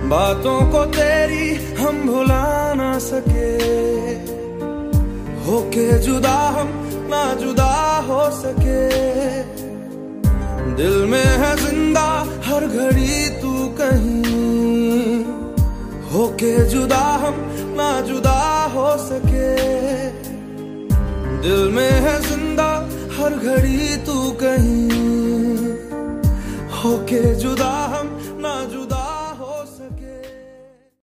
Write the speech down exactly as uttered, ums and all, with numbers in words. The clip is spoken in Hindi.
बातों को तेरी हम भुला ना सके, होके जुदा हम ना जुदा हो सके। दिल में है जिंदा हर घड़ी तू कहीं, होके जुदा हम ना जुदा हो सके। दिल में है जिंदा हर घड़ी तू कहीं, होके जुदा